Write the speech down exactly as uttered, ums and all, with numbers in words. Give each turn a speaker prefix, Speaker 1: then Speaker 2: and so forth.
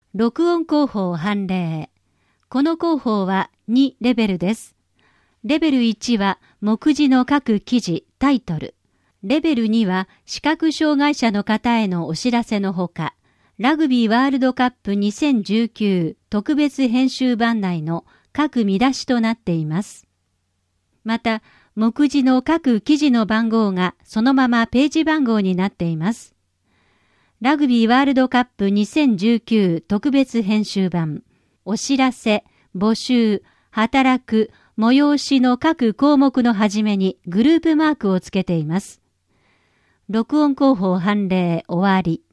Speaker 1: 録音広報判例。この広報はにレベルです。レベルいちは目次の各記事、タイトル。レベルには視覚障害者の方へのお知らせのほか、ラグビーワールドカップにせんじゅうきゅう特別編集版内の各見出しとなっています。また、目次の各記事の番号がそのままページ番号になっています。ラグビーワールドカップにせんじゅうきゅう特別編集版、お知らせ、募集、働く、催しの各項目の始めにグループマークをつけています。録音広報判例終わり。